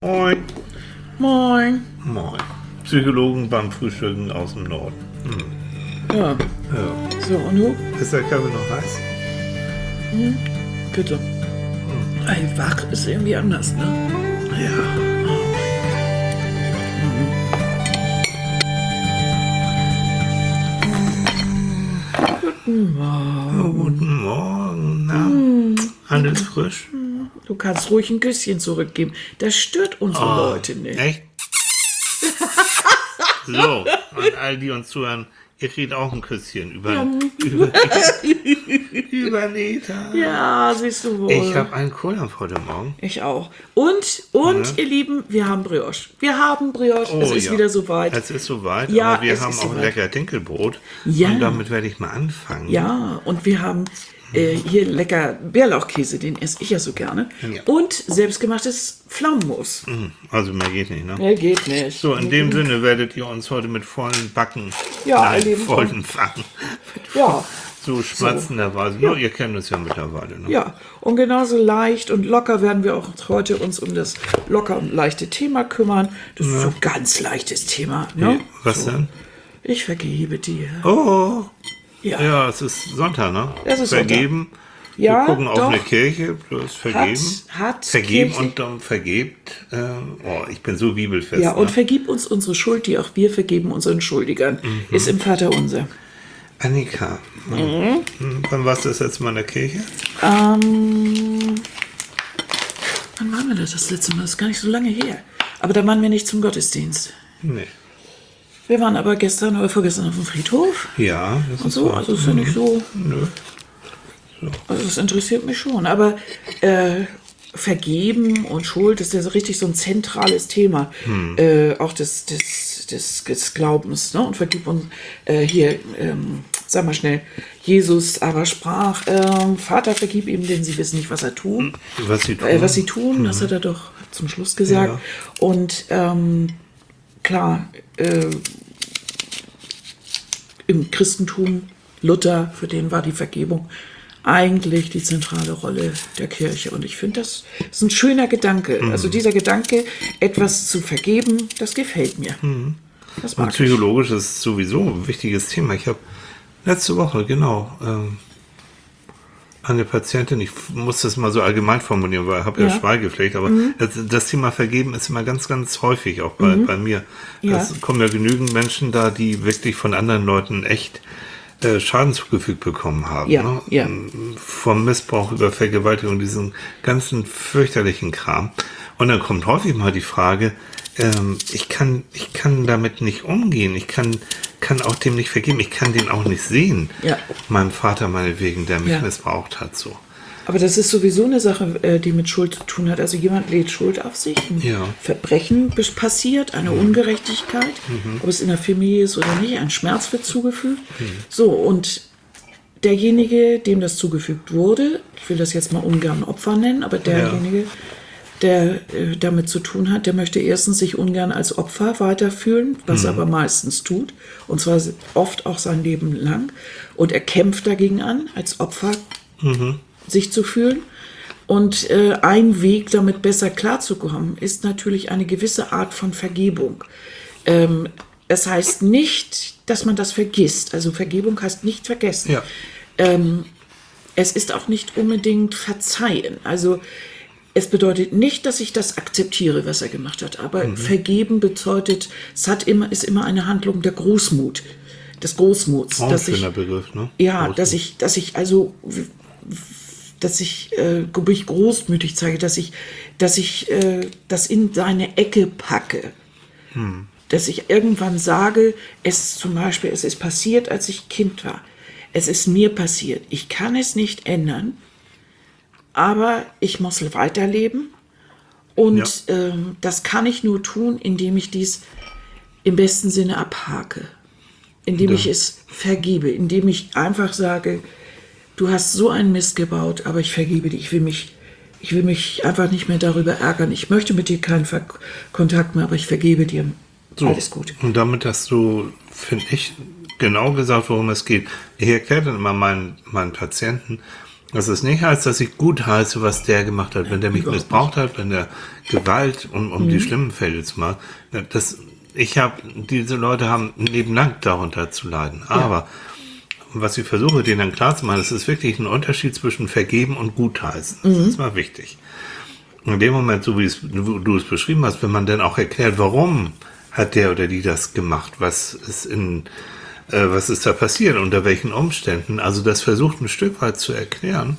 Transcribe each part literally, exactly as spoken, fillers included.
Moin. Moin. Moin. Psychologen beim Frühstücken aus dem Norden. Hm. Ja. Ja. So, und du? Ist der Kaffee noch heiß? Hm? Bitte. Hm. Ey, wach ist irgendwie anders, ne? Ja. Guten Morgen. Oh, guten Morgen. Na, Hm. alles frisch? Du kannst ruhig ein Küsschen zurückgeben. Das stört unsere Oh, Leute nicht. Echt? So, und all die uns zuhören, ihr kriegt auch ein Küsschen über, Ja. über, über Neta. Ja, siehst du wohl. Ich habe einen Kohldampf heute Morgen. Ich auch. Und, und Ja. ihr Lieben, wir haben Brioche. Wir haben Brioche. es ist ja. wieder soweit. Es ist soweit, Ja, aber wir es haben ist auch soweit. lecker Dinkelbrot. Ja. Und damit werde ich mal anfangen. Ja, und wir haben äh, hier lecker Bärlauchkäse, den esse ich ja so gerne. Ja. Und selbstgemachtes Pflaumenmus. Hm, Also mehr geht nicht, ne? Nee, geht nicht. So, in dem Sinne werdet ihr uns heute mit vollen Backen, Ja, nein, erleben vollen Backen, Ja, so schmatzenderweise. Ja. Ihr kennt uns ja mittlerweile, ne? ja. Und genauso leicht und locker werden wir auch heute uns um das locker und leichte Thema kümmern. Das ist so ein ganz leichtes Thema. Ne? Wie, was denn? Ich vergebe dir. Oh, Ja. ja, es ist Sonntag, ne? Es ist Vergeben. Ja, wir gucken auf doch. eine Kirche, bloß vergeben. hat vergeben Kirche- und dann vergebt. Äh, oh, ich bin so bibelfest. Ja, und ne? vergib uns unsere Schuld, die auch wir vergeben unseren Schuldigern. Ist im Vater unser. Annika, mhm. wann warst du das letzte Mal in der Kirche? Ähm, wann waren wir das das letzte Mal? Das ist gar nicht so lange her. Aber da waren wir nicht zum Gottesdienst. Nee. Wir waren aber gestern oder vorgestern auf dem Friedhof. Ja, das Und ist so, wahr. also ist ja nicht so. Nö. Also das interessiert mich schon. Aber äh, Vergeben und Schuld ist ja so richtig so ein zentrales Thema. Äh, auch des, des, des, des Glaubens. Ne? Und vergib uns äh, hier, ähm, sag mal schnell, Jesus aber sprach, ähm, Vater, vergib ihm, denn sie wissen nicht, was er tun. Was sie tun. Äh, was sie tun, das hat er doch zum Schluss gesagt. Ja. Und ähm, klar, äh, im Christentum, Luther, für den war die Vergebung eigentlich die zentrale Rolle der Kirche. Und ich finde, das ist ein schöner Gedanke. Mhm. Also dieser Gedanke, etwas zu vergeben, das gefällt mir. Mhm. Das Und mag ich. psychologisch ist es sowieso ein wichtiges Thema. Ich habe letzte Woche, genau, ähm, eine Patientin, ich muss das mal so allgemein formulieren, weil ich habe ja, Ja. Schweigepflicht, aber das, das Thema Vergeben ist immer ganz, ganz häufig, auch bei, bei mir. Ja. Es kommen ja genügend Menschen da, die wirklich von anderen Leuten echt äh, Schaden zugefügt bekommen haben. Ja, ne? ja. Vom Missbrauch über Vergewaltigung, diesen ganzen fürchterlichen Kram. Und dann kommt häufig mal die Frage, ähm, ich kann, ich kann damit nicht umgehen, ich kann, kann auch dem nicht vergeben, ich kann den auch nicht sehen, Ja. meinem Vater meinetwegen, der mich Ja. missbraucht hat, so. Aber das ist sowieso eine Sache, äh, die mit Schuld zu tun hat. Also jemand lädt Schuld auf sich, ein Ja. Verbrechen bis- passiert, eine Ungerechtigkeit, Mhm. ob es in der Familie ist oder nicht, ein Schmerz wird zugefügt. So, und derjenige, dem das zugefügt wurde, ich will das jetzt mal ungern Opfer nennen, aber derjenige, der äh, damit zu tun hat, der möchte erstens sich ungern als Opfer weiterfühlen, was er aber meistens tut, und zwar oft auch sein Leben lang. Und er kämpft dagegen an, als Opfer sich zu fühlen. Und äh, ein Weg, damit besser klarzukommen, ist natürlich eine gewisse Art von Vergebung. Ähm, es heißt nicht, dass man das vergisst. Also Vergebung heißt nicht vergessen. Ja. Ähm, es ist auch nicht unbedingt verzeihen. Also es bedeutet nicht, dass ich das akzeptiere, was er gemacht hat. Aber vergeben bedeutet, es hat immer, ist immer eine Handlung der Großmut, des Großmuts. Auch ein dass ich, schöner Begriff, ne? ja, Großmut. dass ich, dass ich also, w- w- dass ich äh, mich großmütig zeige, dass ich, dass ich äh, das in seine Ecke packe. Dass ich irgendwann sage, es zum Beispiel, es ist passiert, als ich Kind war. Es ist mir passiert. Ich kann es nicht ändern, aber ich muss weiterleben. Und ähm, das kann ich nur tun, indem ich dies im besten Sinne abhake. Indem Ja. ich es vergebe. Indem ich einfach sage, du hast so einen Mist gebaut, aber ich vergebe dir. Ich will mich, ich will mich einfach nicht mehr darüber ärgern. Ich möchte mit dir keinen Ver Kontakt mehr, aber ich vergebe dir. So, Alles gut. Und damit hast du, finde ich, genau gesagt, worum es geht. Ich erkläre dann immer meinen, meinen Patienten, Das ist nicht heißt, dass ich gut heiße, was der gemacht hat, wenn der mich Überhaupt missbraucht hat, wenn der Gewalt, um, um Mhm. die schlimmen Fälle zu machen. Das, ich habe, diese Leute haben ein Leben lang darunter zu leiden. Aber was ich versuche, denen dann klar zu machen, es ist wirklich ein Unterschied zwischen vergeben und gutheißen. Das Mhm. ist mal wichtig. In dem Moment, so wie es, du, du es beschrieben hast, wenn man dann auch erklärt, warum hat der oder die das gemacht, was ist in, äh, was ist da passiert, unter welchen Umständen, also das versucht ein Stück weit zu erklären,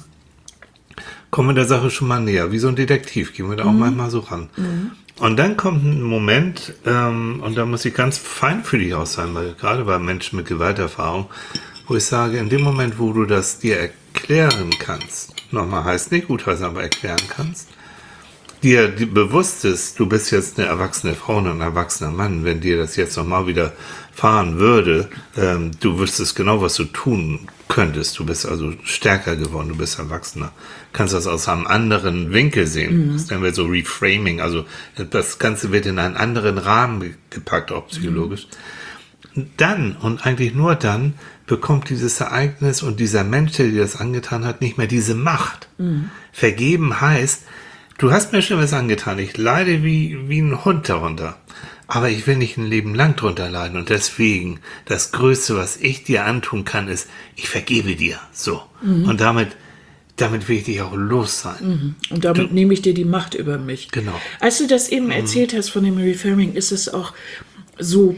kommen wir der Sache schon mal näher. Wie so ein Detektiv gehen wir da auch manchmal so ran. Und dann kommt ein Moment, ähm, und da muss ich ganz feinfühlig auch sein, weil gerade bei Menschen mit Gewalterfahrung, wo ich sage, in dem Moment, wo du das dir erklären kannst, nochmal heißt nicht gutheißen, aber erklären kannst, dir die bewusst ist, du bist jetzt eine erwachsene Frau und ein erwachsener Mann, wenn dir das jetzt nochmal wieder fahren würde, ähm, du wüsstest genau, was du tun könntest. Du bist also stärker geworden, du bist erwachsener. Kannst das aus einem anderen Winkel sehen. Mhm. Das nennen wir so Reframing. Also das Ganze wird in einen anderen Rahmen gepackt, auch psychologisch. Mhm. Dann und eigentlich nur dann bekommt dieses Ereignis und dieser Mensch, der dir das angetan hat, nicht mehr diese Macht. Mhm. Vergeben heißt, du hast mir schon was angetan. Ich leide wie, wie ein Hund darunter. Aber ich will nicht ein Leben lang drunter leiden. Und deswegen, das Größte, was ich dir antun kann, ist, ich vergebe dir. So. Mhm. Und damit, damit will ich dich auch los sein. Mhm. Und damit du, nehme ich dir die Macht über mich. Genau. Als du das eben mhm. erzählt hast von dem Reframing, ist es auch so,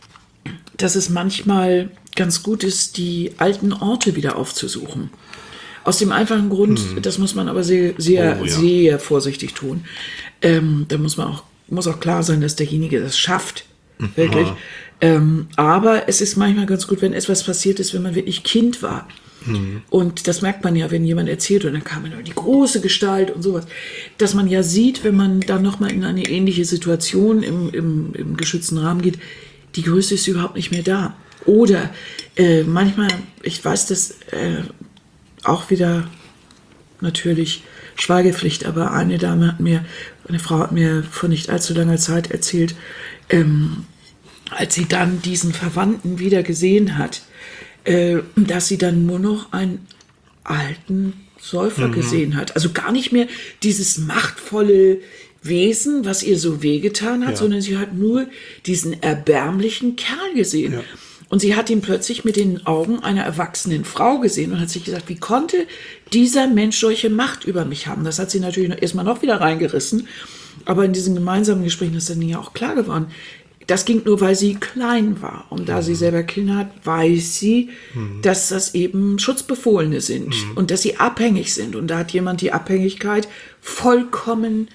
dass es manchmal ganz gut ist, die alten Orte wieder aufzusuchen. Aus dem einfachen Grund, hm. das muss man aber sehr, sehr, oh, ja. sehr vorsichtig tun. Ähm, da muss man auch, muss auch klar sein, dass derjenige das schafft. Mhm. Wirklich. Ähm, aber es ist manchmal ganz gut, wenn etwas passiert ist, wenn man wirklich Kind war. Mhm. Und das merkt man ja, wenn jemand erzählt und dann kam man die große Gestalt und sowas. Dass man ja sieht, wenn man dann nochmal in eine ähnliche Situation im, im, im geschützten Rahmen geht, die Größe ist überhaupt nicht mehr da. Oder äh, manchmal, ich weiß, dass äh, auch wieder natürlich Schweigepflicht, aber eine Dame hat mir, eine Frau hat mir vor nicht allzu langer Zeit erzählt, ähm, als sie dann diesen Verwandten wieder gesehen hat, äh, dass sie dann nur noch einen alten Säufer mhm. gesehen hat. Also gar nicht mehr dieses machtvolle Wesen, was ihr so wehgetan hat, ja. sondern sie hat nur diesen erbärmlichen Kerl gesehen. Ja. Und sie hat ihn plötzlich mit den Augen einer erwachsenen Frau gesehen und hat sich gesagt, wie konnte dieser Mensch solche Macht über mich haben? Das hat sie natürlich erstmal noch wieder reingerissen. Aber in diesen gemeinsamen Gesprächen ist dann ja auch klar geworden, das ging nur, weil sie klein war. Und da mhm. sie selber Kinder hat, weiß sie, mhm. dass das eben Schutzbefohlene sind mhm. und dass sie abhängig sind. Und da hat jemand die Abhängigkeit vollkommen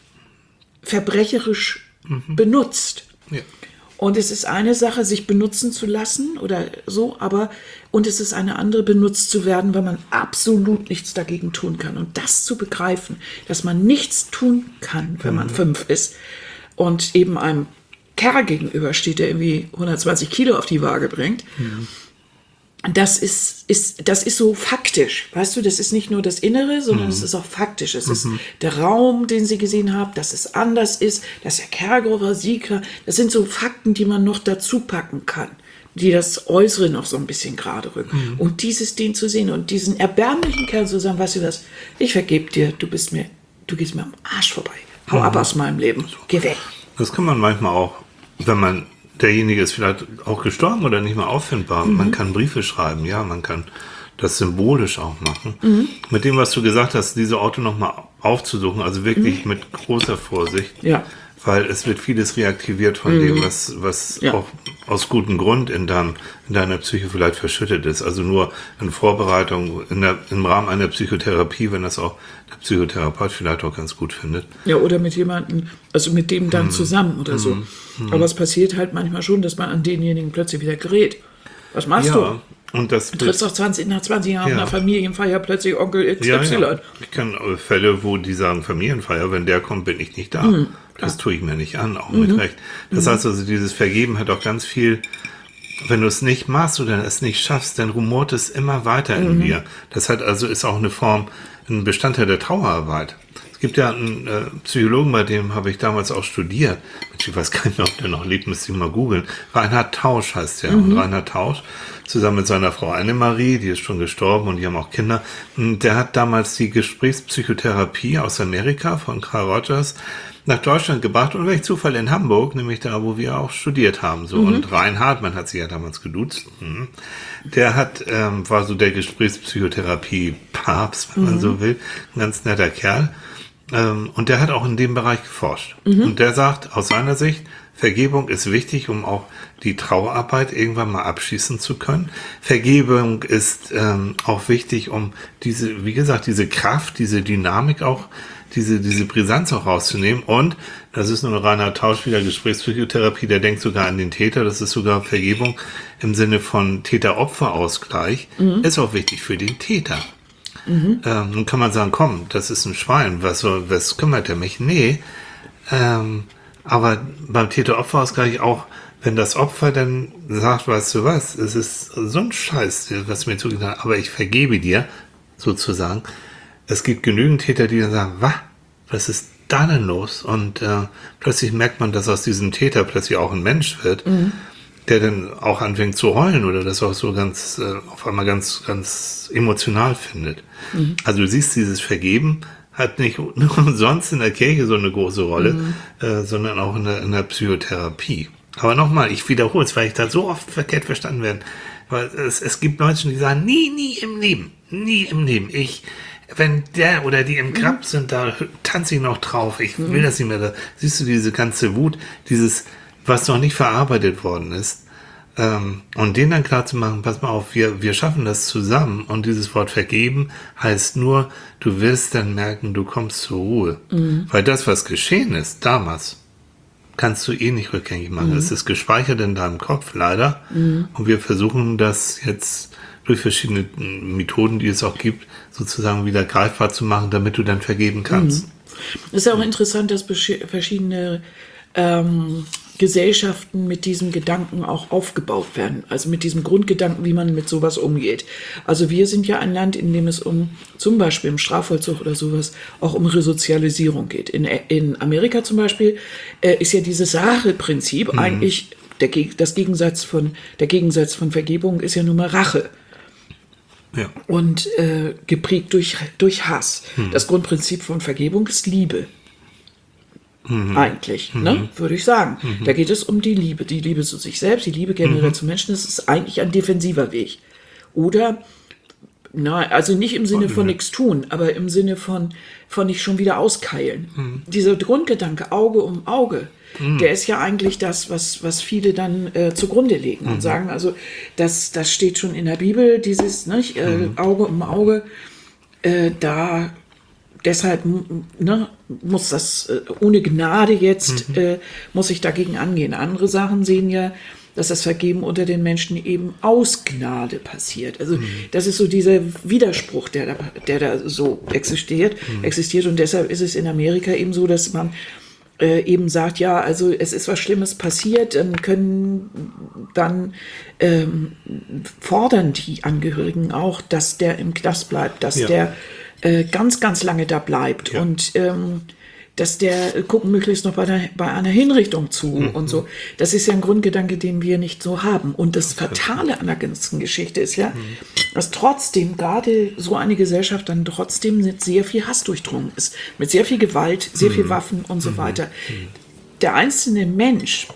verbrecherisch mhm. benutzt. Ja. Und es ist eine Sache, sich benutzen zu lassen oder so, aber und es ist eine andere, benutzt zu werden, weil man absolut nichts dagegen tun kann. Und das zu begreifen, dass man nichts tun kann, wenn man mhm. fünf ist und eben einem Kerl gegenübersteht, der irgendwie hundertzwanzig Kilo auf die Waage bringt, mhm. das ist, ist, das ist so faktisch, weißt du, das ist nicht nur das Innere, sondern es mhm. ist auch faktisch. Es mhm. ist der Raum, den sie gesehen haben, dass es anders ist, dass der Kerl groß war, sie klar. Das sind so Fakten, die man noch dazu packen kann, die das Äußere noch so ein bisschen gerade rücken. Mhm. Und dieses Ding zu sehen und diesen erbärmlichen Kerl zu sagen, weißt du was, ich vergebe dir, du bist mir, du gehst mir am Arsch vorbei. Hau mhm. ab aus meinem Leben, geh weg. Das kann man manchmal auch, wenn man derjenige ist vielleicht auch gestorben oder nicht mehr auffindbar. Mhm. Man kann Briefe schreiben, ja, man kann das symbolisch auch machen. Mhm. Mit dem, was du gesagt hast, diese Orte nochmal aufzusuchen, also wirklich mhm. mit großer Vorsicht, ja. weil es wird vieles reaktiviert von mhm. dem, was, was ja. auch aus gutem Grund in, dein, in deiner Psyche vielleicht verschüttet ist. Also nur in Vorbereitung, in der, im Rahmen einer Psychotherapie, wenn das auch der Psychotherapeut vielleicht auch ganz gut findet. Ja, oder mit jemandem, also mit dem dann mhm. zusammen oder so. Mhm. Aber es passiert halt manchmal schon, dass man an denjenigen plötzlich wieder gerät. Was machst ja, du? Und das du triffst doch zwanzig, nach zwanzig Jahren ja. einer Familienfeier plötzlich Onkel X Y. Ja, ja. Ich kenne Fälle, wo die sagen, Familienfeier, wenn der kommt, bin ich nicht da. Mhm, das tue ich mir nicht an, auch mhm. mit Recht. Das mhm. heißt also, dieses Vergeben hat auch ganz viel, wenn du es nicht machst oder es nicht schaffst, dann rumort es immer weiter in mhm. mir. Das hat also, ist auch eine Form, ein Bestandteil der Trauerarbeit. Es gibt ja einen äh, Psychologen, bei dem habe ich damals auch studiert. Ich weiß gar nicht mehr, ob der noch lebt, müsste ich mal googeln. Reinhard Tausch heißt der. Mhm. Und Reinhard Tausch, zusammen mit seiner Frau Annemarie, die ist schon gestorben und die haben auch Kinder, der hat damals die Gesprächspsychotherapie aus Amerika von Carl Rogers nach Deutschland gebracht und welch Zufall in Hamburg, nämlich da, wo wir auch studiert haben. So. Mhm. Und Reinhard, man hat sie ja damals geduzt, der hat, ähm, war so der Gesprächspsychotherapie-Papst, wenn man mhm. so will. Ein ganz netter Kerl. Ähm, und der hat auch in dem Bereich geforscht. Mhm. Und der sagt, aus seiner Sicht, Vergebung ist wichtig, um auch die Trauerarbeit irgendwann mal abschließen zu können. Vergebung ist ähm, auch wichtig, um diese, wie gesagt, diese Kraft, diese Dynamik auch, diese, diese Brisanz auch rauszunehmen. Und das ist nur ein reiner Tausch wieder Gesprächspsychotherapie, der denkt sogar an den Täter. Das ist sogar Vergebung im Sinne von Täter-Opfer-Ausgleich. Mhm. Ist auch wichtig für den Täter. Mhm. Ähm, nun kann man sagen, komm, das ist ein Schwein, was, was kümmert er mich? Nee, ähm, aber beim Täter-Opfer-Ausgleich auch, wenn das Opfer dann sagt, weißt du was, es ist so ein Scheiß, was mir zugetan hat, aber ich vergebe dir, sozusagen. Es gibt genügend Täter, die dann sagen, was, was ist da denn los? Und äh, plötzlich merkt man, dass aus diesem Täter plötzlich auch ein Mensch wird, mhm. der dann auch anfängt zu heulen oder das auch so ganz, äh, auf einmal ganz, ganz emotional findet. Mhm. Also du siehst, dieses Vergeben hat nicht nur umsonst in der Kirche so eine große Rolle, mhm. äh, sondern auch in der, in der Psychotherapie. Aber nochmal, ich wiederhole es, weil ich da so oft verkehrt verstanden werde. Weil es, es gibt Menschen, die sagen, nie, nie im Leben, nie im Leben. Ich, wenn der oder die im Grab sind, da tanze ich noch drauf. Ich will mhm. das nicht mehr. Da siehst du diese ganze Wut, dieses, was noch nicht verarbeitet worden ist. Ähm, und denen dann klar zu machen, pass mal auf, wir, wir schaffen das zusammen. Und dieses Wort vergeben heißt nur, du wirst dann merken, du kommst zur Ruhe. Mhm. Weil das, was geschehen ist, damals, kannst du eh nicht rückgängig machen. Mhm. Es ist gespeichert in deinem Kopf, leider. Mhm. Und wir versuchen das jetzt durch verschiedene Methoden, die es auch gibt, sozusagen wieder greifbar zu machen, damit du dann vergeben kannst. Es ist ja auch interessant, dass verschiedene ähm, Gesellschaften mit diesem Gedanken auch aufgebaut werden. Also mit diesem Grundgedanken, wie man mit sowas umgeht. Also wir sind ja ein Land, in dem es um, zum Beispiel im Strafvollzug oder sowas, auch um Resozialisierung geht. In, in Amerika zum Beispiel äh, ist ja dieses Rache-Prinzip mhm. eigentlich, der, das Gegensatz von, der Gegensatz von Vergebung ist ja nun mal Rache. Ja. Und äh, geprägt durch, durch Hass. Mhm. Das Grundprinzip von Vergebung ist Liebe. Mhm. Eigentlich, mhm. ne, würde ich sagen. Mhm. Da geht es um die Liebe. Die Liebe zu sich selbst, die Liebe generell mhm. zu Menschen. Das ist eigentlich ein defensiver Weg. Oder, na, also nicht im Sinne von nichts tun, aber im Sinne von, von nicht schon wieder auskeilen. Mhm. Dieser Grundgedanke, Auge um Auge, mhm. der ist ja eigentlich das, was, was viele dann äh, zugrunde legen mhm. und sagen, also das, das steht schon in der Bibel, dieses nicht, äh, mhm. Auge um Auge, äh, da deshalb ne, muss das äh, ohne Gnade jetzt, mhm. äh, muss ich dagegen angehen. Andere Sachen sehen ja, dass das Vergeben unter den Menschen eben aus Gnade passiert. Also mhm. das ist so dieser Widerspruch, der da, der da so existiert, mhm. existiert. Und deshalb ist es in Amerika eben so, dass man äh, eben sagt, ja, also es ist was Schlimmes passiert, dann können dann ähm, fordern die Angehörigen auch, dass der im Knast bleibt, dass ja. der äh, ganz, ganz lange da bleibt ja. und ähm, dass der gucken möglichst noch bei, der, bei einer Hinrichtung zu mhm. und so. Das ist ja ein Grundgedanke, den wir nicht so haben. Und das Fatale an der ganzen Geschichte ist ja, mhm. dass trotzdem gerade so eine Gesellschaft dann trotzdem mit sehr viel Hass durchdrungen ist. Mit sehr viel Gewalt, sehr mhm. viel Waffen und so mhm. weiter. Mhm. Der einzelne Mensch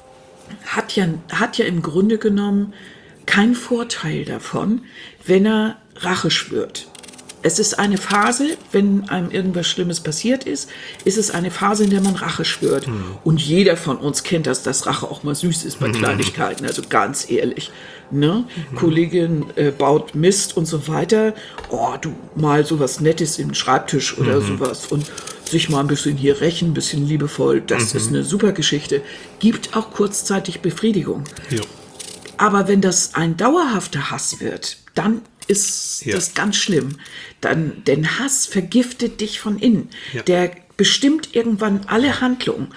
hat ja, hat ja im Grunde genommen keinen Vorteil davon, wenn er Rache schwört. Es ist eine Phase, wenn einem irgendwas Schlimmes passiert ist, ist es eine Phase, in der man Rache schwört. Mhm. Und jeder von uns kennt das, dass Rache auch mal süß ist bei mhm. Kleinigkeiten, also ganz ehrlich. Ne? Mhm. Kollegin äh, baut Mist und so weiter. Oh, du mal sowas Nettes im Schreibtisch oder mhm. sowas und sich mal ein bisschen hier rächen, ein bisschen liebevoll, das mhm. ist eine super Geschichte. Gibt auch kurzzeitig Befriedigung. Jo. Aber wenn das ein dauerhafter Hass wird, dann ist ja. das ganz schlimm. Dann, denn Hass vergiftet dich von innen. Ja. Der bestimmt irgendwann alle Handlungen.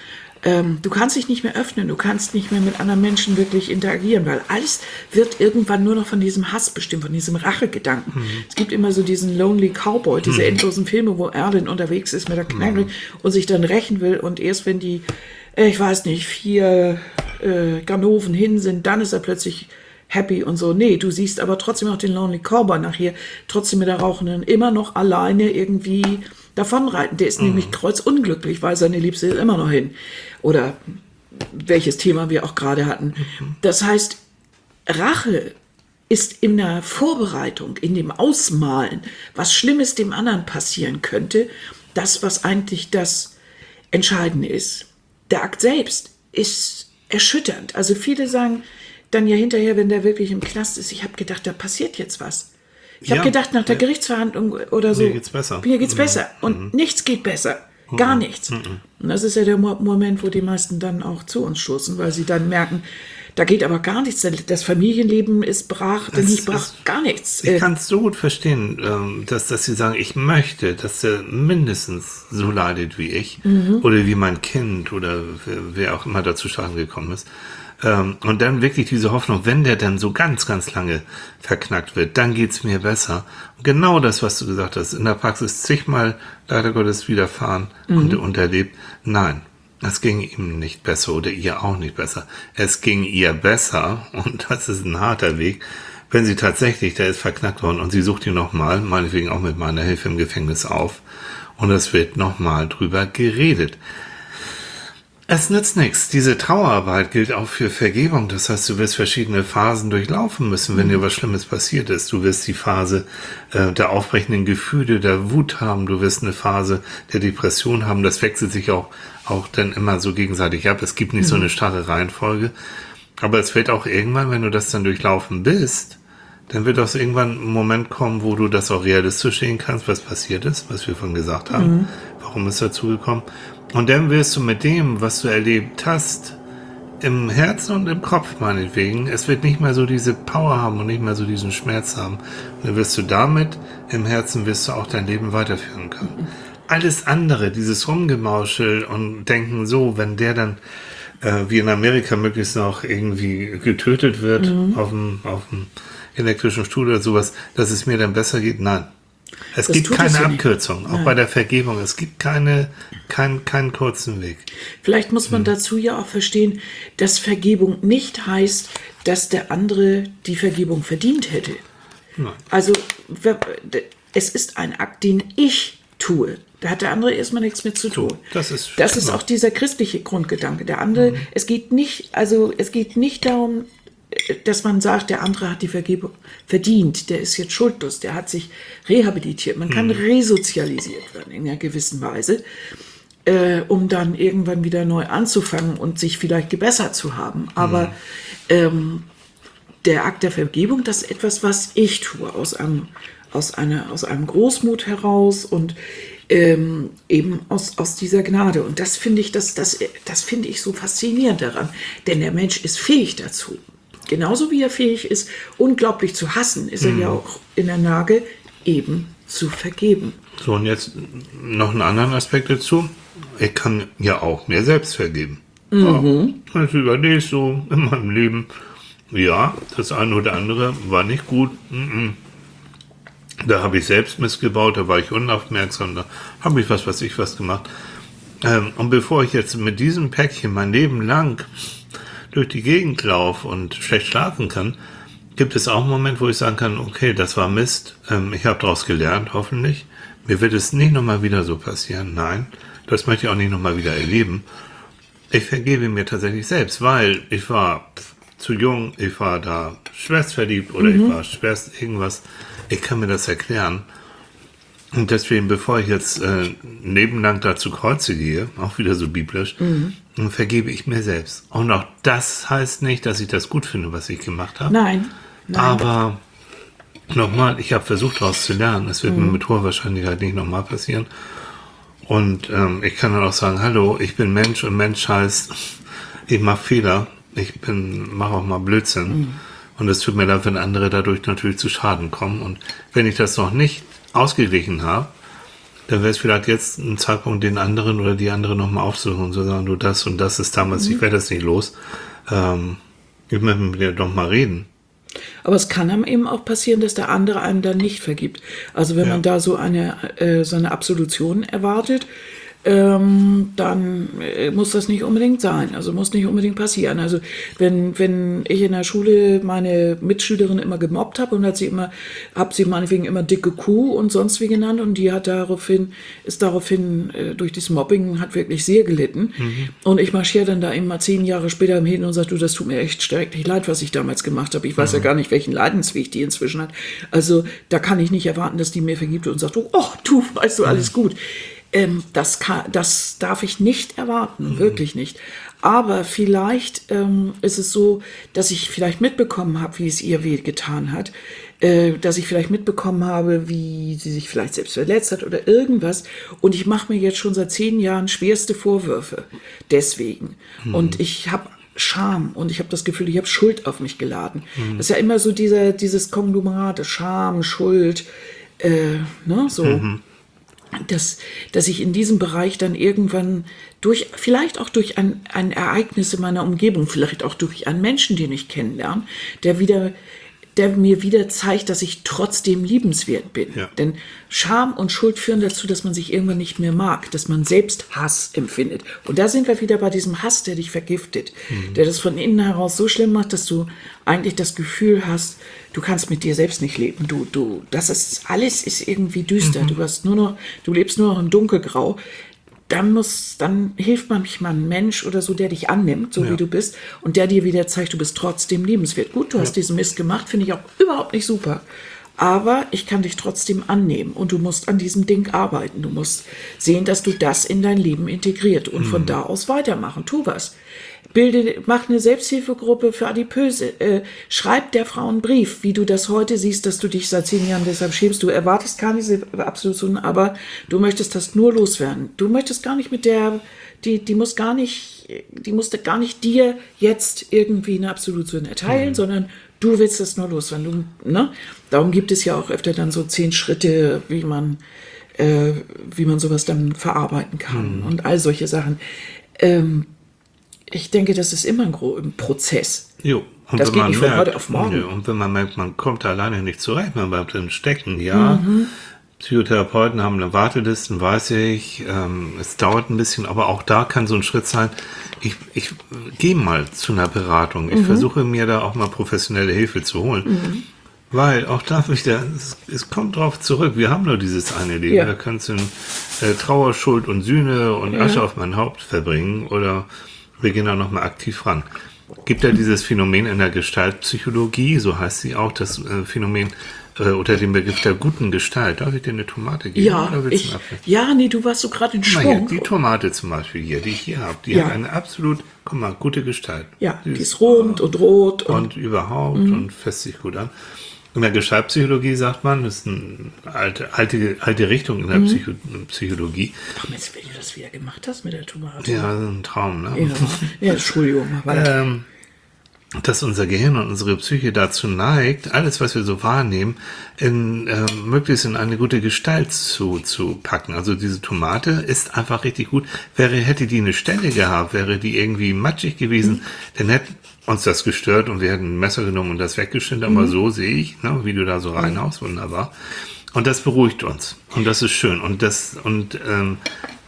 ähm, du kannst dich nicht mehr öffnen, du kannst nicht mehr mit anderen Menschen wirklich interagieren, weil alles wird irgendwann nur noch von diesem Hass bestimmt, von diesem Rachegedanken. Mhm. Es gibt immer so diesen Lonely Cowboy, diese mhm. endlosen Filme, wo Erlen unterwegs ist mit der Kneipe mhm. und sich dann rächen will und erst wenn die, äh, ich weiß nicht, vier äh, Ganoven hin sind, dann ist er plötzlich happy und so. Nee, du siehst aber trotzdem auch den Lonely Cowboy nachher, trotzdem mit der Rauchenden, immer noch alleine irgendwie davonreiten. Der ist mhm. nämlich kreuzunglücklich, weil seine Liebste ist immer noch hin. Oder welches Thema wir auch gerade hatten. Mhm. Das heißt, Rache ist in der Vorbereitung, in dem Ausmalen, was Schlimmes dem anderen passieren könnte, das, was eigentlich das Entscheidende ist. Der Akt selbst ist erschütternd. Also viele sagen dann ja hinterher, wenn der wirklich im Knast ist, ich habe gedacht, da passiert jetzt was. Ich ja, habe gedacht, nach der ja. Gerichtsverhandlung oder so, mir geht's besser. Mir geht's mhm. besser. Und mhm. nichts geht besser. Gar nichts. Mhm. Und das ist ja der Mo- Moment, wo die meisten dann auch zu uns stoßen, weil sie dann merken, da geht aber gar nichts. Das Familienleben ist brach, denn nicht brach, gar nichts. Ich kann es so gut verstehen, dass, dass sie sagen, ich möchte, dass er mindestens so leidet wie ich mhm. oder wie mein Kind oder wer, wer auch immer dazu Schaden gekommen ist. Und dann wirklich diese Hoffnung, wenn der dann so ganz, ganz lange verknackt wird, dann geht's mir besser. Und genau das, was du gesagt hast, in der Praxis zigmal leider Gottes widerfahren mhm. und, und erlebt. Nein, es ging ihm nicht besser oder ihr auch nicht besser. Es ging ihr besser, und das ist ein harter Weg, wenn sie tatsächlich, der ist verknackt worden und sie sucht ihn nochmal, meinetwegen auch mit meiner Hilfe im Gefängnis auf, und es wird nochmal drüber geredet. Es nützt nichts. Diese Trauerarbeit gilt auch für Vergebung. Das heißt, du wirst verschiedene Phasen durchlaufen müssen, wenn dir was Schlimmes passiert ist. Du wirst die Phase äh, der aufbrechenden Gefühle, der Wut haben. Du wirst eine Phase der Depression haben. Das wechselt sich auch, auch dann immer so gegenseitig ab. Es gibt nicht mhm. so eine starre Reihenfolge. Aber es wird auch irgendwann, wenn du das dann durchlaufen bist, dann wird auch irgendwann ein Moment kommen, wo du das auch realistisch sehen kannst, was passiert ist, was wir vorhin gesagt haben. Mhm. Warum ist dazu gekommen? Und dann wirst du mit dem, was du erlebt hast, im Herzen und im Kopf meinetwegen, es wird nicht mehr so diese Power haben und nicht mehr so diesen Schmerz haben. Und dann wirst du damit, im Herzen wirst du auch dein Leben weiterführen können. Mhm. Alles andere, dieses Rumgemauschel und Denken so, wenn der dann, äh, wie in Amerika möglichst noch irgendwie getötet wird, mhm. auf dem, auf dem elektrischen Stuhl oder sowas, dass es mir dann besser geht, nein. Es das gibt keine Abkürzung, auch Nein. bei der Vergebung. Es gibt keine, kein, keinen kurzen Weg. Vielleicht muss man hm. dazu ja auch verstehen, dass Vergebung nicht heißt, dass der andere die Vergebung verdient hätte. Nein. Also es ist ein Akt, den ich tue. Da hat der andere erstmal nichts mit zu tun. So, das ist, das ist auch dieser christliche Grundgedanke. Der andere, mhm. es geht nicht, also es geht nicht darum, dass man sagt, der andere hat die Vergebung verdient, der ist jetzt schuldlos, der hat sich rehabilitiert. Man kann mhm. resozialisiert werden in einer gewissen Weise, äh, um dann irgendwann wieder neu anzufangen und sich vielleicht gebessert zu haben. Aber mhm. ähm, der Akt der Vergebung, das ist etwas, was ich tue, aus einem, aus einer, aus einem Großmut heraus und ähm, eben aus, aus dieser Gnade. Und das finde ich, das, das, das finde ich so faszinierend daran, denn der Mensch ist fähig dazu. Genauso wie er fähig ist, unglaublich zu hassen, ist er mhm. ja auch in der Lage, eben zu vergeben. So, und jetzt noch einen anderen Aspekt dazu. Ich kann ja auch mir selbst vergeben. Mhm. Ja, das überlege ich so in meinem Leben. Ja, das eine oder andere war nicht gut. Mhm. Da habe ich selbst missgebaut, da war ich unaufmerksam, da habe ich was, was ich was gemacht. Ähm, und bevor ich jetzt mit diesem Päckchen mein Leben lang durch die Gegend laufe und schlecht schlafen kann, gibt es auch einen Moment, wo ich sagen kann, okay, das war Mist, ähm, ich habe daraus gelernt, hoffentlich. Mir wird es nicht nochmal wieder so passieren, nein, das möchte ich auch nicht nochmal wieder erleben. Ich vergebe mir tatsächlich selbst, weil ich war zu jung, ich war da schwerst verliebt oder mhm. ich war schwerst irgendwas, ich kann mir das erklären. Und deswegen, bevor ich jetzt äh, nebenlang da zu Kreuze gehe, auch wieder so biblisch, mhm. vergebe ich mir selbst. Und auch das heißt nicht, dass ich das gut finde, was ich gemacht habe. Nein. Nein. Aber nochmal, ich habe versucht, daraus zu lernen. Es wird mhm. mir mit hoher Wahrscheinlichkeit nicht nochmal passieren. Und ähm, ich kann dann auch sagen, hallo, ich bin Mensch und Mensch heißt, ich mache Fehler, ich bin mache auch mal Blödsinn. Mhm. Und es tut mir leid, wenn andere dadurch natürlich zu Schaden kommen. Und wenn ich das noch nicht ausgeglichen habe, dann wäre es vielleicht jetzt ein Zeitpunkt, den anderen oder die andere nochmal aufzusuchen und zu sagen, du, das und das ist damals, mhm. ich werde das nicht los. Ähm, ich möchte mit dir doch mal reden. Aber es kann einem eben auch passieren, dass der andere einem dann nicht vergibt. Also wenn ja. man da so eine, äh, so eine Absolution erwartet, ähm, dann äh, muss das nicht unbedingt sein. Also muss nicht unbedingt passieren. Also wenn, wenn ich in der Schule meine Mitschülerin immer gemobbt habe und hat sie immer, habe sie meinetwegen immer dicke Kuh und sonst wie genannt und die hat daraufhin, ist daraufhin äh, durch dieses Mobbing hat wirklich sehr gelitten. Mhm. Und ich marschiere dann da eben mal zehn Jahre später hin und sage, du, das tut mir echt schrecklich leid, was ich damals gemacht habe. Ich weiß mhm. ja gar nicht, welchen Leidensweg die inzwischen hat. Also da kann ich nicht erwarten, dass die mir vergibt und sagt, oh, du, weißt du, alles mhm. gut. Ähm, das, kann, das darf ich nicht erwarten, mhm. wirklich nicht. Aber vielleicht ähm, ist es so, dass ich vielleicht mitbekommen habe, wie es ihr wehgetan hat, äh, dass ich vielleicht mitbekommen habe, wie sie sich vielleicht selbst verletzt hat oder irgendwas. Und ich mache mir jetzt schon seit zehn Jahren schwerste Vorwürfe deswegen. Mhm. Und ich habe Scham und ich habe das Gefühl, ich habe Schuld auf mich geladen. Mhm. Das ist ja immer so dieser, dieses Konglomerat, Scham, Schuld, äh, ne, so. Mhm. Dass, dass ich in diesem Bereich dann irgendwann durch, vielleicht auch durch ein, ein Ereignis in meiner Umgebung, vielleicht auch durch einen Menschen, den ich kennenlerne, der wieder, der mir wieder zeigt, dass ich trotzdem liebenswert bin. Ja. Denn Scham und Schuld führen dazu, dass man sich irgendwann nicht mehr mag, dass man selbst Hass empfindet. Und da sind wir wieder bei diesem Hass, der dich vergiftet, mhm. der das von innen heraus so schlimm macht, dass du eigentlich das Gefühl hast, du kannst mit dir selbst nicht leben. Du, du, das ist, alles ist irgendwie düster. Mhm. Du hast nur noch, du lebst nur noch in dunkelgrau. Dann muss, dann hilft manchmal ein Mensch oder so, der dich annimmt, so ja. wie du bist, und der dir wieder zeigt, du bist trotzdem liebenswert. Gut, du ja. hast diesen Mist gemacht, finde ich auch überhaupt nicht super. Aber ich kann dich trotzdem annehmen und du musst an diesem Ding arbeiten. Du musst sehen, dass du das in dein Leben integriert und mhm. von da aus weitermachen. Tu was. Bilde, mach eine Selbsthilfegruppe für Adipöse. Äh, schreib der Frau einen Brief, wie du das heute siehst, dass du dich seit zehn Jahren deshalb schämst. Du erwartest keine Absolution, aber du möchtest das nur loswerden. Du möchtest gar nicht mit der, die, die muss gar nicht, die musste gar nicht dir jetzt irgendwie eine Absolution erteilen, mhm. sondern du willst das nur loswerden. Du, ne? Darum gibt es ja auch öfter dann so zehn Schritte, wie man, äh, wie man sowas dann verarbeiten kann mhm. und all solche Sachen. Ähm, Ich denke, das ist immer ein, Gro- ein Prozess. Jo. Und das geht nicht von merkt, heute auf morgen. Ja, und wenn man merkt, man kommt da alleine nicht zurecht, man bleibt drin stecken, ja. Mhm. Psychotherapeuten haben eine Warteliste, weiß ich. Ähm, es dauert ein bisschen, aber auch da kann so ein Schritt sein, ich, ich gehe mal zu einer Beratung. Ich mhm. versuche mir da auch mal professionelle Hilfe zu holen. Mhm. Weil auch da wieder, es, es kommt drauf zurück, wir haben nur dieses eine Leben. Ja. Da kannst du äh, Trauer, Schuld und Sühne und ja. Asche auf mein Haupt verbringen oder wir gehen da nochmal aktiv ran. Gibt ja dieses Phänomen in der Gestaltpsychologie, so heißt sie auch, das äh, Phänomen äh, unter dem Begriff der guten Gestalt. Darf ich dir eine Tomate geben? Ja, ich, ja nee, du warst so gerade in Schwung. Hier, die Tomate zum Beispiel hier, die ich hier habe, die ja. hat eine absolut, guck mal, gute Gestalt. Ja, die, die ist rund und rot. Und, und überhaupt mhm. und fässt sich gut an. In der Gestaltpsychologie sagt man, das ist eine alte, alte, alte Richtung in der mhm. Psycho- Psychologie. Ach Mensch, wenn du das wieder gemacht hast mit der Tomate. Ja, ein Traum, ne? Ja, ja Entschuldigung. ähm, dass unser Gehirn und unsere Psyche dazu neigt, alles, was wir so wahrnehmen, in, äh, möglichst in eine gute Gestalt zu, zu packen. Also diese Tomate ist einfach richtig gut. Wäre, hätte die eine Stelle gehabt, wäre die irgendwie matschig gewesen, mhm. dann hätte uns das gestört und wir hätten ein Messer genommen und das weggeschnitten. Mhm. Aber so sehe ich, ne, wie du da so reinhaust, wunderbar. Und das beruhigt uns. Und das ist schön. Und das, und, ähm,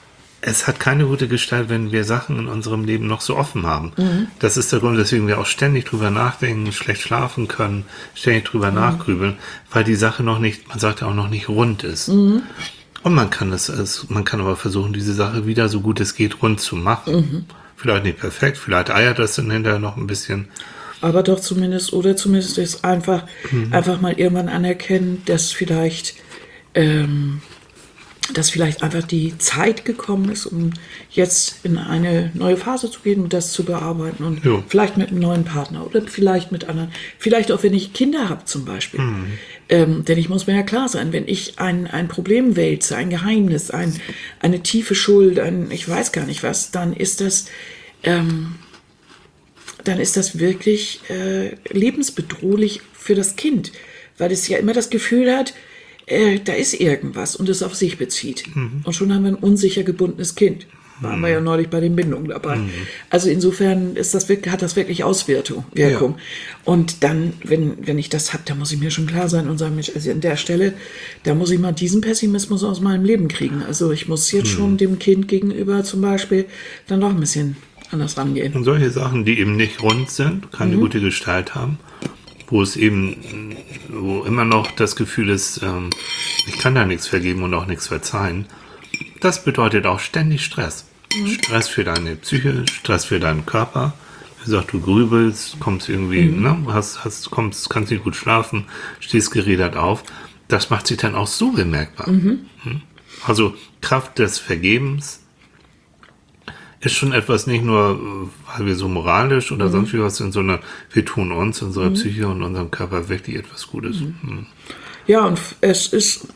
es hat keine gute Gestalt, wenn wir Sachen in unserem Leben noch so offen haben. Mhm. Das ist der Grund, weswegen wir auch ständig drüber nachdenken, schlecht schlafen können, ständig drüber mhm. nachgrübeln, weil die Sache noch nicht, man sagt ja auch noch nicht rund ist. Mhm. Und man kann es, es, man kann aber versuchen, diese Sache wieder so gut es geht rund zu machen. Mhm. Vielleicht nicht perfekt, vielleicht eiert das dann hinterher noch ein bisschen. Aber doch zumindest, oder zumindest ist einfach, mhm. einfach mal irgendwann anerkennen, dass vielleicht, ähm, dass vielleicht einfach die Zeit gekommen ist, um jetzt in eine neue Phase zu gehen und das zu bearbeiten und jo. vielleicht mit einem neuen Partner oder vielleicht mit anderen, vielleicht auch wenn ich Kinder habe zum Beispiel. Mhm. Ähm, denn ich muss mir ja klar sein, wenn ich ein, ein Problem wälze, ein Geheimnis, ein, eine tiefe Schuld, ein ich weiß gar nicht was, dann ist das, ähm, dann ist das wirklich äh, lebensbedrohlich für das Kind, weil es ja immer das Gefühl hat, äh, da ist irgendwas und es auf sich bezieht. Mhm. Und schon haben wir ein unsicher gebundenes Kind. Waren wir ja neulich bei den Bindungen dabei. Mhm. Also insofern ist das wirklich, hat das wirklich Auswirkung. Wirkung. Ja. Und dann, wenn, wenn ich das habe, da muss ich mir schon klar sein und sagen, Mensch, also an der Stelle, da muss ich mal diesen Pessimismus aus meinem Leben kriegen. Also ich muss jetzt Mhm. schon dem Kind gegenüber zum Beispiel dann doch ein bisschen anders rangehen. Und solche Sachen, die eben nicht rund sind, keine gute Gestalt haben, wo es eben, wo immer noch das Gefühl ist, ähm, ich kann da nichts vergeben und auch nichts verzeihen, das bedeutet auch ständig Stress. Mhm. Stress für deine Psyche, Stress für deinen Körper. Wie gesagt, du grübelst, kommst irgendwie, mhm. ne, hast, hast, kommst, kannst nicht gut schlafen, stehst gerädert auf. Das macht sich dann auch so bemerkbar. Mhm. Also Kraft des Vergebens ist schon etwas, nicht nur, weil wir so moralisch oder mhm. sonst wie was sind, sondern wir tun uns, unserer mhm. Psyche und unserem Körper wirklich etwas Gutes. Mhm. Mhm. Ja, und es ist,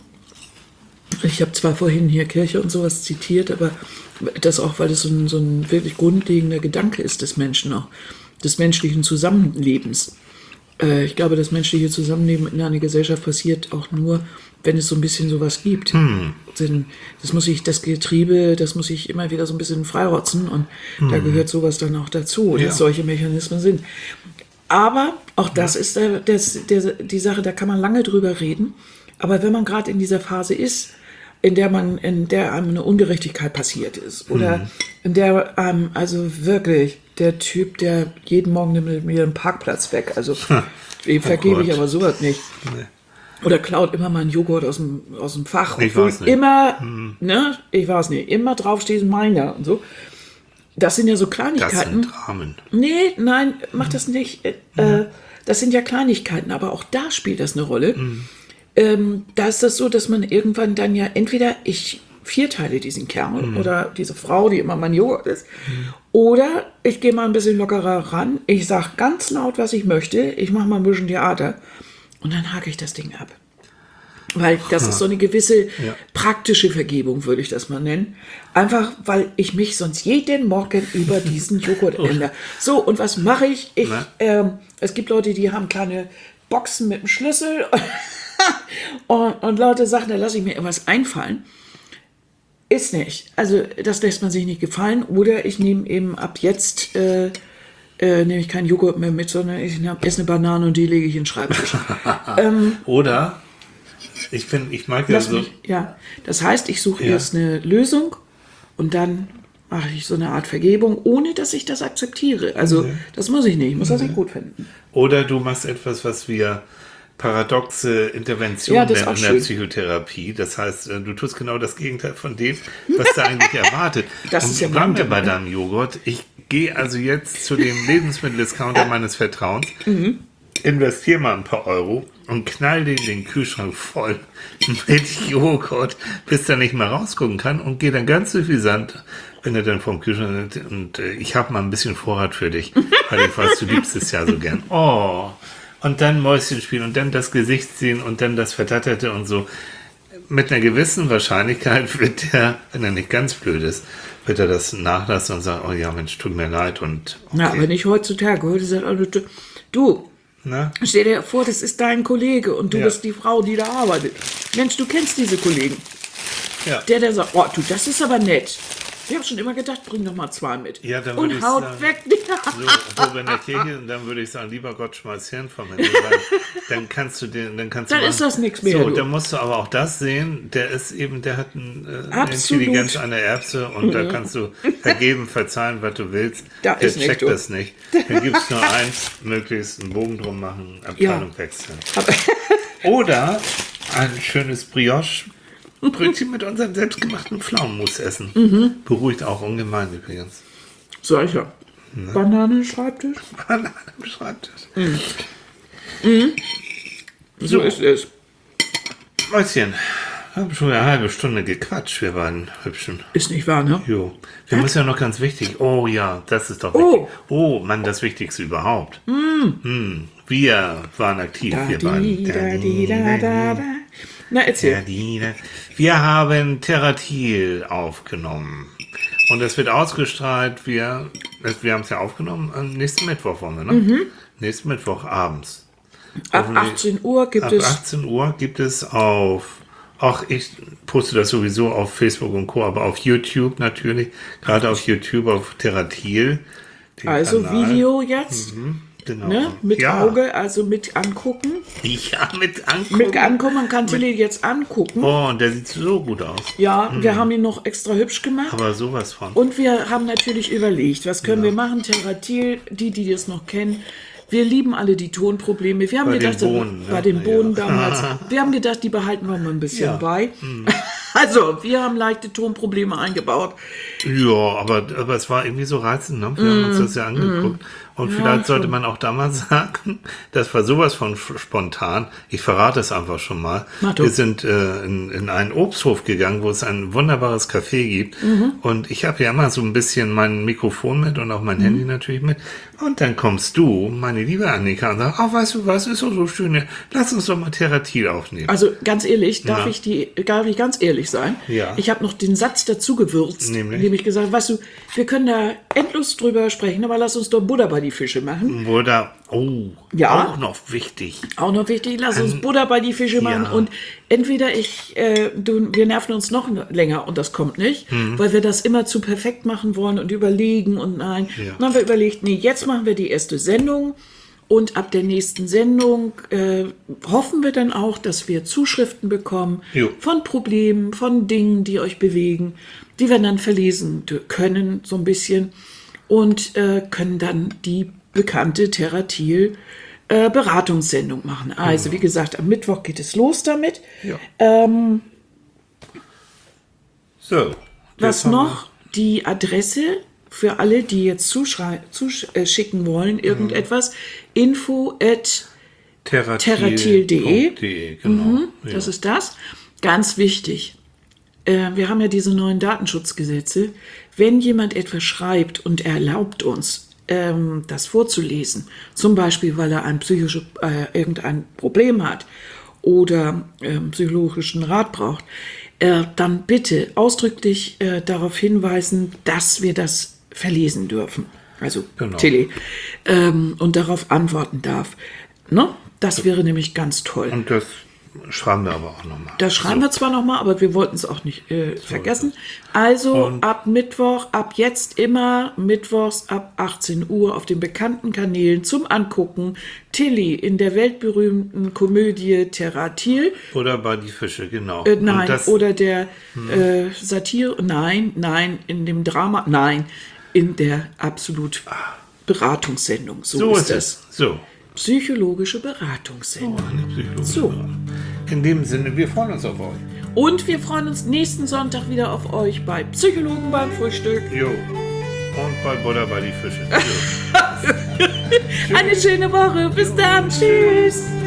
ich habe zwar vorhin hier Kirche und sowas zitiert, aber das auch, weil das so ein, so ein wirklich grundlegender Gedanke ist des Menschen auch, des menschlichen Zusammenlebens. Äh, ich glaube, das menschliche Zusammenleben in einer Gesellschaft passiert auch nur, wenn es so ein bisschen sowas gibt. Hm. Denn das muss ich, das Getriebe, das muss ich immer wieder so ein bisschen freirotzen und hm. da gehört sowas dann auch dazu, dass ja. solche Mechanismen sind. Aber auch das ja. ist der, das, der, die Sache, da kann man lange drüber reden. Aber wenn man gerade in dieser Phase ist, in der man, in der einem eine Ungerechtigkeit passiert ist oder mhm. in der einem, ähm, also wirklich der Typ, der jeden Morgen nimmt mir einen Parkplatz weg, also dem vergebe oh ich aber sowas nicht. Nee. Oder klaut immer mal einen Joghurt aus dem, aus dem Fach. Ich weiß nicht. Immer, hm. ne, ich weiß nicht, immer draufsteht meiner und so. Das sind ja so Kleinigkeiten. Das sind Dramen. Nee, nein, mach das nicht. Äh, mhm. Das sind ja Kleinigkeiten, aber auch da spielt das eine Rolle. Mhm. Ähm, da ist das so, dass man irgendwann dann ja entweder ich vierteile diesen Kerl mhm. oder diese Frau, die immer mein Joghurt ist, mhm. oder ich gehe mal ein bisschen lockerer ran, ich sage ganz laut, was ich möchte, ich mache mal ein bisschen Theater und dann hake ich das Ding ab. Weil das ist so eine gewisse ja. praktische Vergebung, würde ich das mal nennen. Einfach, weil ich mich sonst jeden Morgen über diesen Joghurt ändere. So, und was mache ich? ich ähm, es gibt Leute, die haben kleine Boxen mit dem Schlüssel und, und Leute sagen, da lasse ich mir irgendwas einfallen. Ist nicht. Also das lässt man sich nicht gefallen. Oder ich nehme eben ab jetzt, äh, äh, nehme ich keinen Joghurt mehr mit, sondern ich esse eine Banane und die lege ich in den Schreibtisch. ähm, Oder... Ich finde, ich mag das so. Mich, ja, das heißt, ich suche ja. erst eine Lösung und dann mache ich so eine Art Vergebung, ohne dass ich das akzeptiere. Also, ja. das muss ich nicht. Ich muss das nicht gut finden. Oder du machst etwas, was wir paradoxe Intervention ja, nennen in schön. der Psychotherapie. Das heißt, du tust genau das Gegenteil von dem, was da eigentlich erwartet. Das und ist ja bleibt ja bei deinem Joghurt. Ich gehe also jetzt zu dem Lebensmitteldiscounter meines Vertrauens, mhm. investiere mal ein paar Euro und knall den, den Kühlschrank voll mit Joghurt, bis er nicht mehr rausgucken kann und gehe dann ganz suffisant, wenn er dann vom Kühlschrank ist, und äh, ich habe mal ein bisschen Vorrat für dich, weil ich weiß, du liebst es ja so gern. Oh, und dann Mäuschen spielen und dann das Gesicht sehen und dann das Verdatterte und so. Mit einer gewissen Wahrscheinlichkeit wird der, wenn er nicht ganz blöd ist, wird er das nachlassen und sagen, oh ja, Mensch, tut mir leid. Und okay. Ja, aber nicht heutzutage. Heute sagt er, du, Na? stell dir vor, das ist dein Kollege und du ja. bist die Frau, die da arbeitet. Mensch, du kennst diese Kollegen. Ja. Der, der sagt, oh, du, das ist aber nett. Ich habe schon immer gedacht, bring doch mal zwei mit. Ja, dann und haut sagen, weg. So, wo wir in der Kirche, und dann würde ich sagen, lieber Gott, schmeiß Hirn vom Himmel, weil dann kannst du den, dann kannst dann du ist das nichts mehr. So, du. dann musst du aber auch das sehen, der ist eben, der hat ein, äh, eine Intelligenz einer Erbse und mhm. da kannst du vergeben, verzeihen, was du willst. Da der ist checkt nicht, das nicht. Dann gibt es nur eins, möglichst einen Bogen drum machen, Abteilung ja. wechseln. Aber Oder ein schönes Brioche Brötchen mit unserem selbstgemachten Pflaumenmus essen. Mhm. Beruhigt auch ungemein übrigens. Solcher. Ne? Banane im Schreibtisch? Banane im Schreibtisch. Mhm. Mhm. So, so ist es. Mäuschen, wir haben schon eine halbe Stunde gequatscht, wir beiden Hübschen. Ist nicht wahr, ne? Jo. Wir ja? müssen ja noch ganz wichtig. Oh ja, das ist doch wichtig. Oh, oh Mann, das Wichtigste überhaupt. Mhm. Mhm. Wir waren aktiv, da, wir die, beiden. Da, die, da, da, da. Na, erzähl. Wir haben Terratil aufgenommen. Und es wird ausgestrahlt, wir, wir haben es ja aufgenommen, am nächsten Mittwoch wollen wir, ne? Mhm. Nächsten Mittwoch abends. Ab achtzehn Uhr gibt ab es. achtzehn Uhr gibt es auf, auch ich poste das sowieso auf Facebook und Co., aber auf YouTube natürlich, gerade auf YouTube, auf Terratil. den Also Kanal. Video jetzt. Genau. Ne? Mit ja. Auge, also mit angucken. Ja, mit angucken. Mit angucken, man kann Tilly jetzt angucken. Oh, und der sieht so gut aus. Ja, wir haben ihn noch extra hübsch gemacht. Aber sowas von. Und wir haben natürlich überlegt, was können wir machen? Terratil, die, die das noch kennen, wir lieben alle die Tonprobleme. Wir haben Bei den gedacht, Bohnen, bei ne? den Bohnen Ja. damals, wir haben gedacht, die behalten wir mal ein bisschen Ja. bei. Also, wir haben leichte Tonprobleme eingebaut. Ja, aber, aber es war irgendwie so reizend, ne? Wir haben uns das ja angeguckt. Und vielleicht sollte man auch da mal sagen, das war sowas von spontan. Ich verrate es einfach schon mal. Mach du. Wir sind äh, in, in einen Obsthof gegangen, wo es ein wunderbares Café gibt. Und ich habe ja immer so ein bisschen mein Mikrofon mit und auch mein Handy natürlich mit. Und dann kommst du, meine liebe Annika, und sagst, ach, weißt du was, ist doch so schön, lass uns doch mal Terratil aufnehmen. Also, ganz ehrlich, darf Ja. ich die, darf ich ganz ehrlich sein? Ja. Ich habe noch den Satz dazu gewürzt, Nämlich? indem ich gesagt, weißt du, wir können da endlos drüber sprechen, aber lass uns doch Buddha bei die Fische machen. Oder, oh, Ja. auch noch wichtig. Auch noch wichtig, lass uns Buddha bei die Fische machen. Ja. Und entweder ich, äh, du, wir nerven uns noch länger und das kommt nicht, Mhm. weil wir das immer zu perfekt machen wollen und überlegen und nein. Ja. Dann haben wir überlegt, nee, jetzt machen wir die erste Sendung und ab der nächsten Sendung äh, hoffen wir dann auch, dass wir Zuschriften bekommen Jo. von Problemen, von Dingen, die euch bewegen, die wir dann verlesen d- können, so ein bisschen und äh, können dann die bekannte Terratil äh, Beratungssendung machen. Also, wie gesagt, am Mittwoch geht es los damit. Ja. Ähm, So. was jetzt haben noch? Die Adresse für alle, die jetzt zuschicken zusch äh, schicken wollen, irgendetwas. Info at wir terratil punkt de. Punkt de, genau. Ja. Das ist das. Ganz wichtig. Äh, wir haben ja diese neuen Datenschutzgesetze. Wenn jemand etwas schreibt und er erlaubt uns, ähm, das vorzulesen, zum Beispiel, weil er ein psychische, äh, irgendein Problem hat oder ähm, psychologischen Rat braucht, äh, dann bitte ausdrücklich äh, darauf hinweisen, dass wir das verlesen dürfen. Also Genau. Tilly. Ähm, und darauf antworten darf. Ne? Das wäre nämlich ganz toll. Und das schreiben wir aber auch nochmal. Das schreiben wir zwar nochmal, aber wir wollten es auch nicht äh, vergessen. Also Und- ab Mittwoch, ab jetzt immer mittwochs ab achtzehn Uhr auf den bekannten Kanälen zum Angucken. Tilly in der weltberühmten Komödie Terratil. Oder bei die Fische, genau. Äh, Und nein, das, oder der äh, Satire. Nein, nein, in dem Drama. Nein, in der absolut Beratungssendung. So, so ist ist es. es. So. Psychologische Beratungssendung. Eine psychologische So. Beratung. In dem Sinne, wir freuen uns auf euch. Und wir freuen uns nächsten Sonntag wieder auf euch bei Psychologen beim Frühstück. Jo. Und bei Buddha bei die Fische. Jo. Eine schöne Woche. Bis dann. Tschüss.